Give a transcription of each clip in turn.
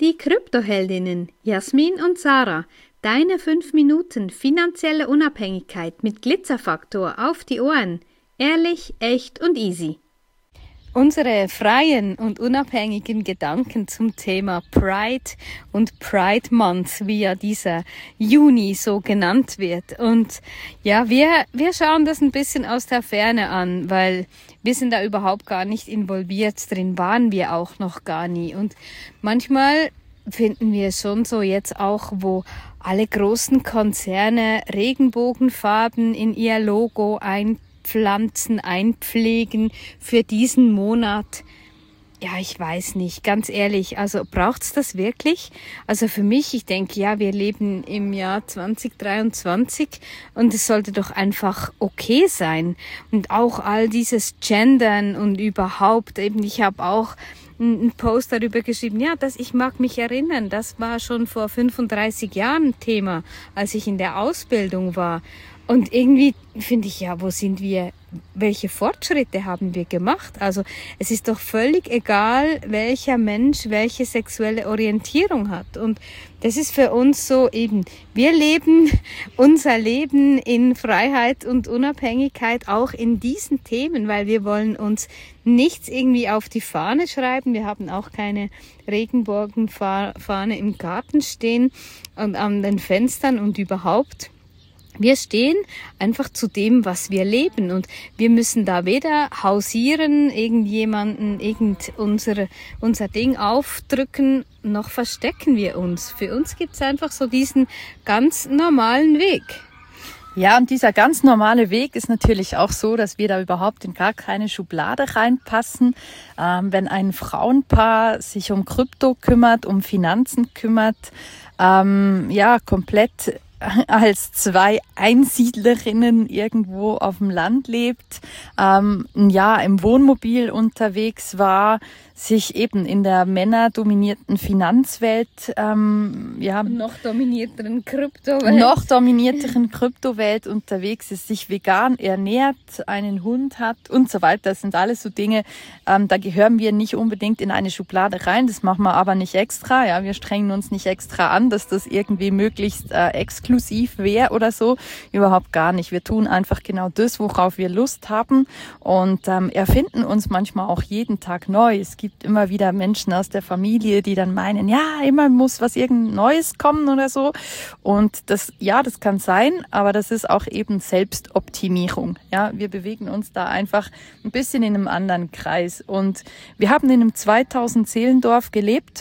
Die Kryptoheldinnen Jasmin und Sarah, deine 5 Minuten finanzielle Unabhängigkeit mit Glitzerfaktor auf die Ohren. Ehrlich, echt und easy. Unsere freien und unabhängigen Gedanken zum Thema Pride und Pride Month, wie ja dieser Juni so genannt wird. Und ja, wir schauen das ein bisschen aus der Ferne an, weil wir sind da überhaupt gar nicht involviert drin, waren wir auch noch gar nie. Und manchmal finden wir schon so jetzt auch, wo alle großen Konzerne Regenbogenfarben in ihr Logo einpflanzen, einpflegen für diesen Monat. Ja, ich weiß nicht, ganz ehrlich, also braucht's das wirklich? Also für mich, ich denke, ja, wir leben im Jahr 2023 und es sollte doch einfach okay sein. Und auch all dieses Gendern und überhaupt, eben ich habe auch einen Post darüber geschrieben, ja, ich mag mich erinnern, das war schon vor 35 Jahren Thema, als ich in der Ausbildung war. Und irgendwie finde ich, ja, wo sind wir, welche Fortschritte haben wir gemacht? Also es ist doch völlig egal, welcher Mensch welche sexuelle Orientierung hat. Und das ist für uns so eben, wir leben unser Leben in Freiheit und Unabhängigkeit auch in diesen Themen, weil wir wollen uns nichts irgendwie auf die Fahne schreiben. Wir haben auch keine Regenbogenfahne im Garten stehen und an den Fenstern und überhaupt. Wir stehen einfach zu dem, was wir leben und wir müssen da weder hausieren, irgendjemanden, unser Ding aufdrücken, noch verstecken wir uns. Für uns gibt's einfach so diesen ganz normalen Weg. Ja, und dieser ganz normale Weg ist natürlich auch so, dass wir da überhaupt in gar keine Schublade reinpassen. Wenn ein Frauenpaar sich um Krypto kümmert, um Finanzen kümmert, komplett als 2 Einsiedlerinnen irgendwo auf dem Land lebt, ein Jahr im Wohnmobil unterwegs war, sich eben in der männerdominierten Finanzwelt, noch dominierteren Kryptowelt unterwegs ist, sich vegan ernährt, einen Hund hat und so weiter. Das sind alles so Dinge, da gehören wir nicht unbedingt in eine Schublade rein. Das machen wir aber nicht extra. Ja, wir strengen uns nicht extra an, dass das irgendwie möglichst exklusiv wäre oder so. Überhaupt gar nicht. Wir tun einfach genau das, worauf wir Lust haben und erfinden uns manchmal auch jeden Tag neu. Es gibt immer wieder Menschen aus der Familie, die dann meinen, ja, immer muss irgend Neues kommen oder so. Und das kann sein, aber das ist auch eben Selbstoptimierung. Ja, wir bewegen uns da einfach ein bisschen in einem anderen Kreis. Und wir haben in einem 2000 Seelendorf gelebt.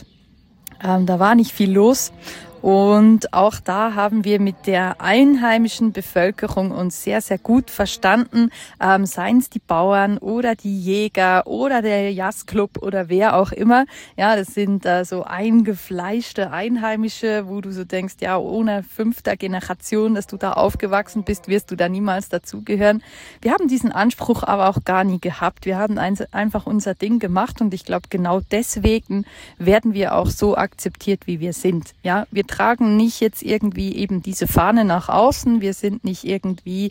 Da war nicht viel los. Und auch da haben wir mit der einheimischen Bevölkerung uns sehr, sehr gut verstanden. Seien es die Bauern oder die Jäger oder der Jazzclub oder wer auch immer. Ja, das sind so eingefleischte Einheimische, wo du so denkst, ja, ohne 5. Generation, dass du da aufgewachsen bist, wirst du da niemals dazugehören. Wir haben diesen Anspruch aber auch gar nie gehabt. Wir haben einfach unser Ding gemacht und ich glaube, genau deswegen werden wir auch so akzeptiert, wie wir sind. Ja, wir tragen nicht jetzt irgendwie eben diese Fahne nach außen. Wir sind nicht irgendwie,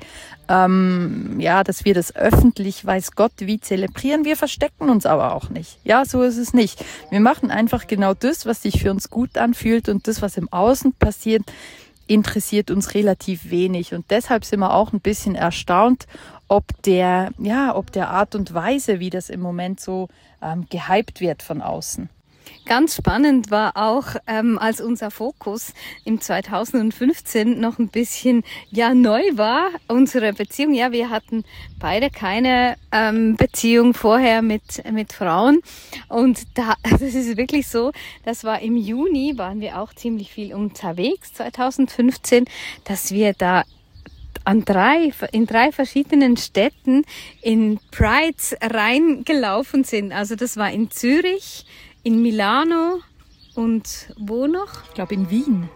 dass wir das öffentlich, weiß Gott, wie zelebrieren. Wir verstecken uns aber auch nicht. Ja, so ist es nicht. Wir machen einfach genau das, was sich für uns gut anfühlt und das, was im Außen passiert, interessiert uns relativ wenig. Und deshalb sind wir auch ein bisschen erstaunt, ob der Art und Weise, wie das im Moment so gehypt wird von außen. Ganz spannend war auch, als unser Fokus im 2015 noch ein bisschen neu war, unsere Beziehung. Ja, wir hatten beide keine Beziehung vorher mit Frauen. Und das ist wirklich so, das war im Juni, waren wir auch ziemlich viel unterwegs, 2015, dass wir da in 3 verschiedenen Städten in Prides reingelaufen sind. Also das war in Zürich, in Milano und wo noch? Ich glaube in Wien.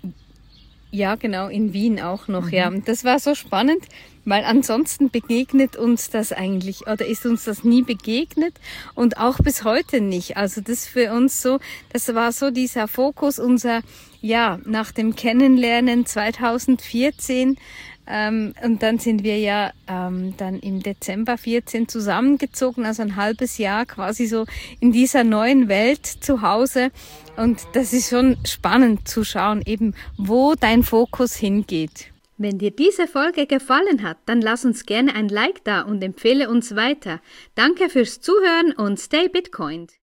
Ja, genau, in Wien auch noch, ja. Das war so spannend, weil ansonsten begegnet uns das eigentlich, oder ist uns das nie begegnet und auch bis heute nicht. Also das für uns so, das war so dieser Fokus, nach dem Kennenlernen 2014, Und dann sind wir ja dann im Dezember 14 zusammengezogen, also ein halbes Jahr quasi so in dieser neuen Welt zu Hause. Und das ist schon spannend zu schauen, eben wo dein Fokus hingeht. Wenn dir diese Folge gefallen hat, dann lass uns gerne ein Like da und empfehle uns weiter. Danke fürs Zuhören und stay Bitcoined!